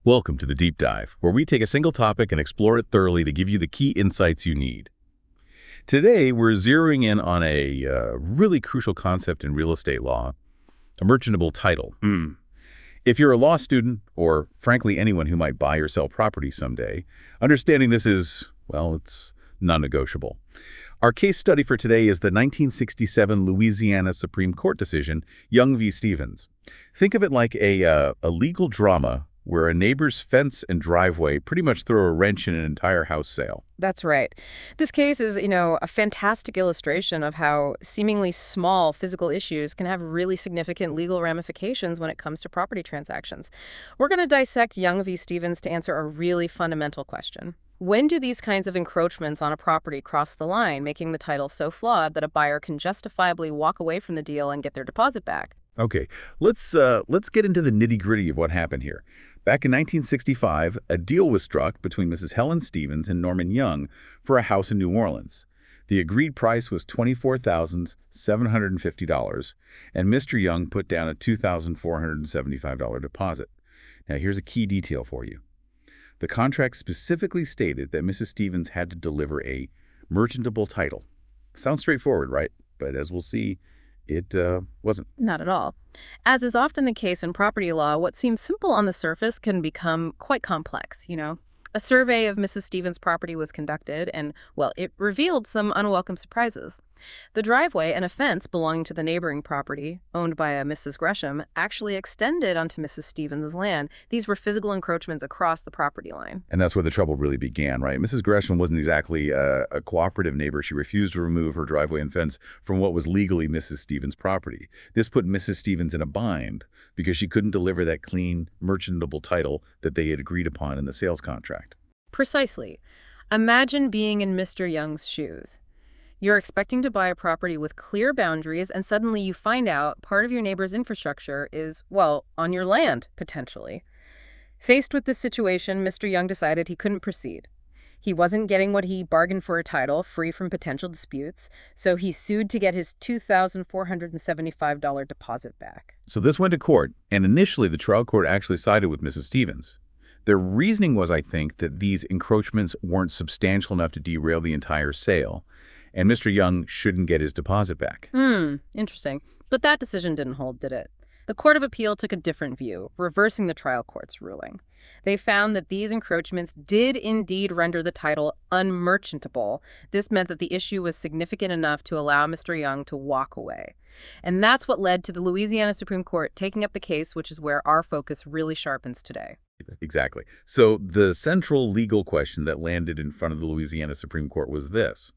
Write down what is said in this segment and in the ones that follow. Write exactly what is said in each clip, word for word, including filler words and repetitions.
Welcome to the Deep Dive, where we take a single topic and explore it thoroughly to give you the key insights you need. Today, we're zeroing in on a uh, really crucial concept in real estate law, a merchantable title. Hmm. If you're a law student, or frankly anyone who might buy or sell property someday, understanding this is, well, it's non-negotiable. Our case study for today is the nineteen sixty-seven Louisiana Supreme Court decision, Young v. Stevens. Think of it like a, uh, a legal drama where a neighbor's fence and driveway pretty much throw a wrench in an entire house sale. That's right. This case is, you know, a fantastic illustration of how seemingly small physical issues can have really significant legal ramifications when it comes to property transactions. We're going to dissect Young v. Stevens to answer a really fundamental question. When do these kinds of encroachments on a property cross the line, making the title so flawed that a buyer can justifiably walk away from the deal and get their deposit back? Okay, let's, uh, let's get into the nitty-gritty of what happened here. Back in nineteen sixty-five, a deal was struck between Missus Helen Stevens and Norman Young for a house in New Orleans. The agreed price was twenty-four thousand seven hundred fifty dollars, and Mister Young put down a two thousand four hundred seventy-five dollars deposit. Now, here's a key detail for you. The contract specifically stated that Missus Stevens had to deliver a merchantable title. Sounds straightforward, right? But as we'll see, it uh, wasn't. Not at all. As is often the case in property law, what seems simple on the surface can become quite complex, you know. A survey of Missus Stevens' property was conducted and, well, it revealed some unwelcome surprises. The driveway and a fence belonging to the neighboring property, owned by a Missus Gresham, actually extended onto Missus Stevens' land. These were physical encroachments across the property line. And that's where the trouble really began, right? Missus Gresham wasn't exactly a, a cooperative neighbor. She refused to remove her driveway and fence from what was legally Missus Stevens' property. This put Missus Stevens in a bind because she couldn't deliver that clean, merchantable title that they had agreed upon in the sales contract. Precisely. Imagine being in Mister Young's shoes. You're expecting to buy a property with clear boundaries, and suddenly you find out part of your neighbor's infrastructure is, well, on your land, potentially. Faced with this situation, Mister Young decided he couldn't proceed. He wasn't getting what he bargained for, a title free from potential disputes, so he sued to get his two thousand four hundred seventy-five dollars deposit back. So this went to court, and initially the trial court actually sided with Missus Stevens. Their reasoning was, I think, that these encroachments weren't substantial enough to derail the entire sale, and Mister Young shouldn't get his deposit back. Hmm, interesting. But that decision didn't hold, did it? The Court of Appeal took a different view, reversing the trial court's ruling. They found that these encroachments did indeed render the title unmerchantable. This meant that the issue was significant enough to allow Mister Young to walk away. And that's what led to the Louisiana Supreme Court taking up the case, which is where our focus really sharpens today. Exactly. So the central legal question that landed in front of the Louisiana Supreme Court was this: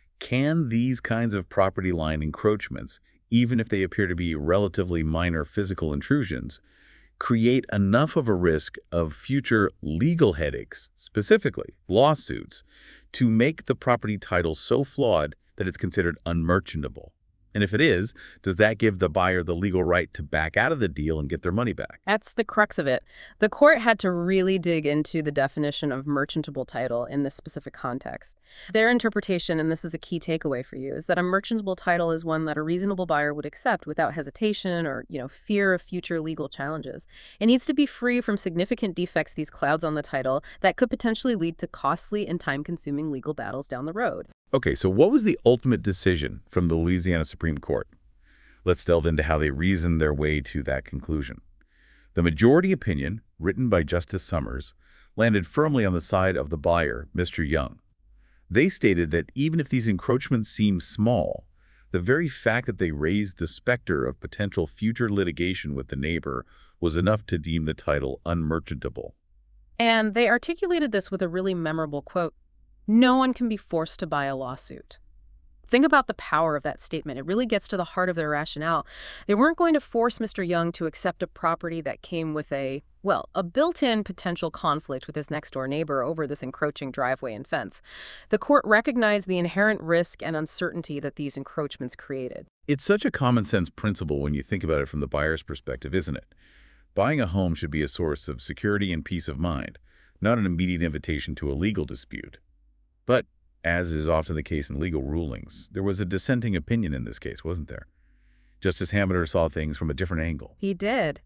can these kinds of property line encroachments, even if they appear to be relatively minor physical intrusions, create enough of a risk of future legal headaches, specifically lawsuits, to make the property title so flawed that it's considered unmerchantable? And if it is, does that give the buyer the legal right to back out of the deal and get their money back? That's the crux of it. The court had to really dig into the definition of merchantable title in this specific context. Their interpretation, and this is a key takeaway for you, is that a merchantable title is one that a reasonable buyer would accept without hesitation or, you know, fear of future legal challenges. It needs to be free from significant defects, these clouds on the title, that could potentially lead to costly and time-consuming legal battles down the road. Okay, so what was the ultimate decision from the Louisiana Supreme Court? Let's delve into how they reasoned their way to that conclusion. The majority opinion, written by Justice Summers, landed firmly on the side of the buyer, Mister Young. They stated that even if these encroachments seem small, the very fact that they raised the specter of potential future litigation with the neighbor was enough to deem the title unmerchantable. And they articulated this with a really memorable quote: "No one can be forced to buy a lawsuit." Think about the power of that statement. It really gets to the heart of their rationale. They weren't going to force Mister Young to accept a property that came with a, well, a built-in potential conflict with his next-door neighbor over this encroaching driveway and fence. The court recognized the inherent risk and uncertainty that these encroachments created. It's such a common-sense principle when you think about it from the buyer's perspective, isn't it? Buying a home should be a source of security and peace of mind, not an immediate invitation to a legal dispute. But, as is often the case in legal rulings, there was a dissenting opinion in this case, wasn't there? Justice Hameter saw things from a different angle. He did.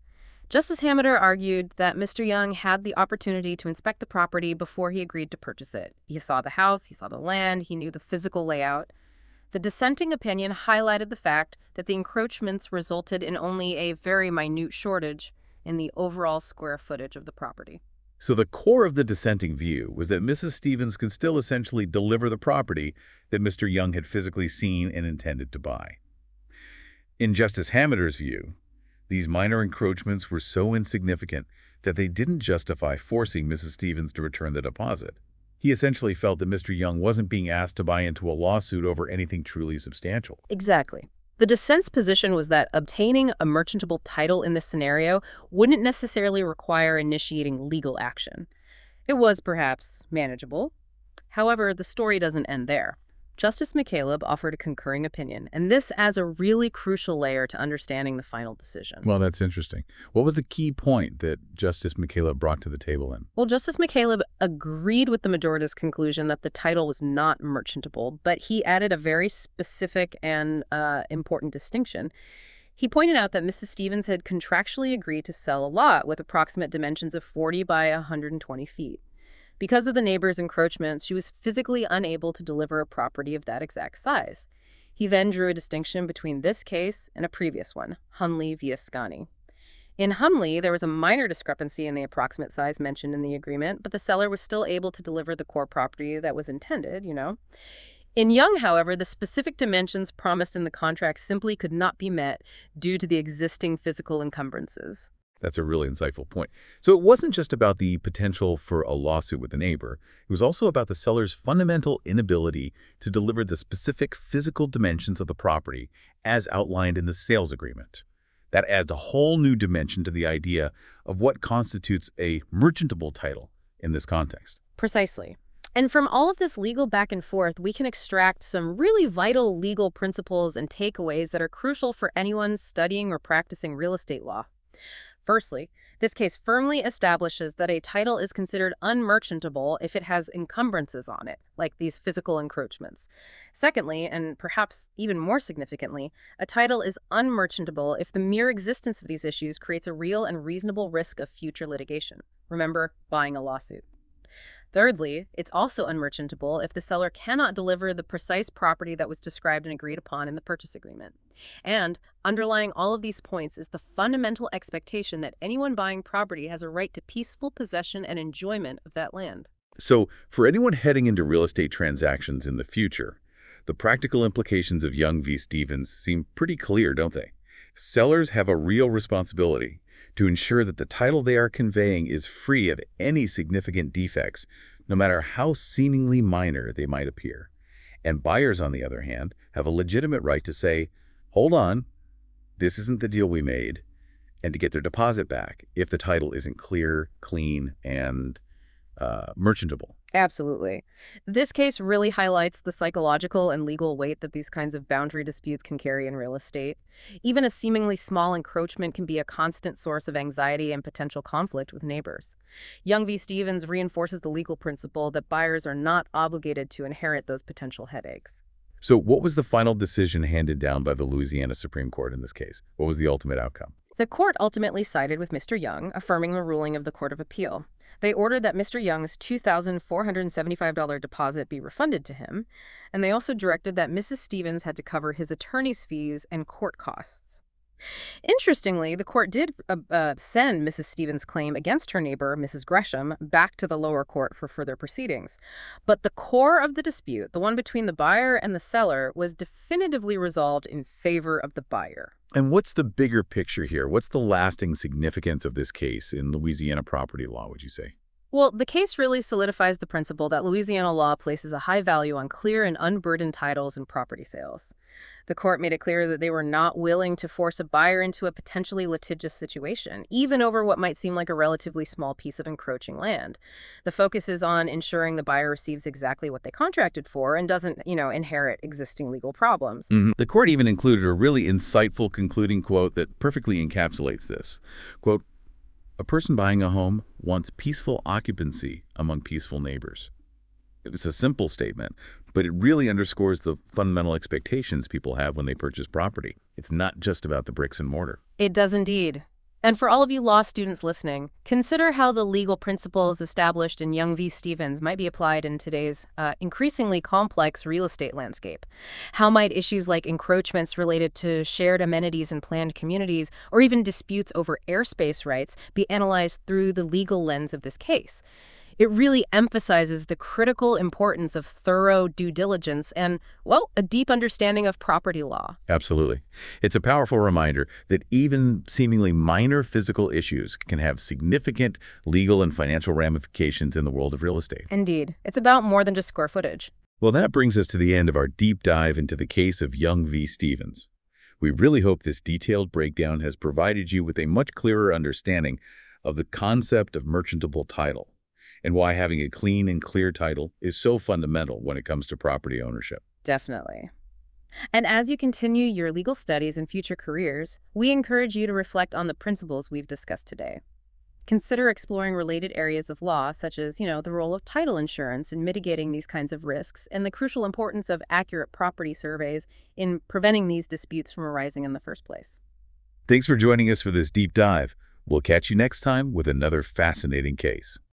Justice Hameter argued that Mister Young had the opportunity to inspect the property before he agreed to purchase it. He saw the house, he saw the land, he knew the physical layout. The dissenting opinion highlighted the fact that the encroachments resulted in only a very minute shortage in the overall square footage of the property. So the core of the dissenting view was that Missus Stevens could still essentially deliver the property that Mister Young had physically seen and intended to buy. In Justice Hameter's view, these minor encroachments were so insignificant that they didn't justify forcing Missus Stevens to return the deposit. He essentially felt that Mister Young wasn't being asked to buy into a lawsuit over anything truly substantial. Exactly. The dissent's position was that obtaining a merchantable title in this scenario wouldn't necessarily require initiating legal action. It was perhaps manageable. However, the story doesn't end there. Justice McCaleb offered a concurring opinion, and this adds a really crucial layer to understanding the final decision. Well, that's interesting. What was the key point that Justice McCaleb brought to the table then? Well, Justice McCaleb agreed with the majority's conclusion that the title was not merchantable, but he added a very specific and uh, important distinction. He pointed out that Missus Stevens had contractually agreed to sell a lot with approximate dimensions of forty by one hundred twenty feet. Because of the neighbor's encroachments, she was physically unable to deliver a property of that exact size. He then drew a distinction between this case and a previous one, Hunley v. Ascani. In Hunley, there was a minor discrepancy in the approximate size mentioned in the agreement, but the seller was still able to deliver the core property that was intended, you know. In Young, however, the specific dimensions promised in the contract simply could not be met due to the existing physical encumbrances. That's a really insightful point. So it wasn't just about the potential for a lawsuit with the neighbor. It was also about the seller's fundamental inability to deliver the specific physical dimensions of the property as outlined in the sales agreement. That adds a whole new dimension to the idea of what constitutes a merchantable title in this context. Precisely. And from all of this legal back and forth, we can extract some really vital legal principles and takeaways that are crucial for anyone studying or practicing real estate law. Firstly, this case firmly establishes that a title is considered unmerchantable if it has encumbrances on it, like these physical encroachments. Secondly, and perhaps even more significantly, a title is unmerchantable if the mere existence of these issues creates a real and reasonable risk of future litigation. Remember, buying a lawsuit. Thirdly, it's also unmerchantable if the seller cannot deliver the precise property that was described and agreed upon in the purchase agreement. And underlying all of these points is the fundamental expectation that anyone buying property has a right to peaceful possession and enjoyment of that land. So, for anyone heading into real estate transactions in the future, the practical implications of Young v. Stevens seem pretty clear, don't they? Sellers have a real responsibility to ensure that the title they are conveying is free of any significant defects, no matter how seemingly minor they might appear. And buyers, on the other hand, have a legitimate right to say, hold on, this isn't the deal we made, and to get their deposit back if the title isn't clear, clean, and uh, merchantable. Absolutely. This case really highlights the psychological and legal weight that these kinds of boundary disputes can carry in real estate. Even a seemingly small encroachment can be a constant source of anxiety and potential conflict with neighbors. Young v. Stevens reinforces the legal principle that buyers are not obligated to inherit those potential headaches. So what was the final decision handed down by the Louisiana Supreme Court in this case? What was the ultimate outcome? The court ultimately sided with Mister Young, affirming the ruling of the Court of Appeal. They ordered that Mister Young's two thousand four hundred seventy-five dollars deposit be refunded to him, and they also directed that Missus Stevens had to cover his attorney's fees and court costs. Interestingly, the court did uh, uh, send Missus Stevens' claim against her neighbor, Missus Gresham, back to the lower court for further proceedings. But the core of the dispute, the one between the buyer and the seller, was definitively resolved in favor of the buyer. And what's the bigger picture here? What's the lasting significance of this case in Louisiana property law, would you say? Well, the case really solidifies the principle that Louisiana law places a high value on clear and unburdened titles in property sales. The court made it clear that they were not willing to force a buyer into a potentially litigious situation, even over what might seem like a relatively small piece of encroaching land. The focus is on ensuring the buyer receives exactly what they contracted for and doesn't, you know, inherit existing legal problems. Mm-hmm. The court even included a really insightful concluding quote that perfectly encapsulates this. Quote, "A person buying a home wants peaceful occupancy among peaceful neighbors." It's a simple statement, but it really underscores the fundamental expectations people have when they purchase property. It's not just about the bricks and mortar. It does indeed. And for all of you law students listening, consider how the legal principles established in Young v. Stevens might be applied in today's uh, increasingly complex real estate landscape. How might issues like encroachments related to shared amenities in planned communities, or even disputes over airspace rights, be analyzed through the legal lens of this case? It really emphasizes the critical importance of thorough due diligence and, well, a deep understanding of property law. Absolutely. It's a powerful reminder that even seemingly minor physical issues can have significant legal and financial ramifications in the world of real estate. Indeed. It's about more than just square footage. Well, that brings us to the end of our deep dive into the case of Young v. Stevens. We really hope this detailed breakdown has provided you with a much clearer understanding of the concept of merchantable title and why having a clean and clear title is so fundamental when it comes to property ownership. Definitely. And as you continue your legal studies and future careers, we encourage you to reflect on the principles we've discussed today. Consider exploring related areas of law, such as, you know, the role of title insurance in mitigating these kinds of risks and the crucial importance of accurate property surveys in preventing these disputes from arising in the first place. Thanks for joining us for this deep dive. We'll catch you next time with another fascinating case.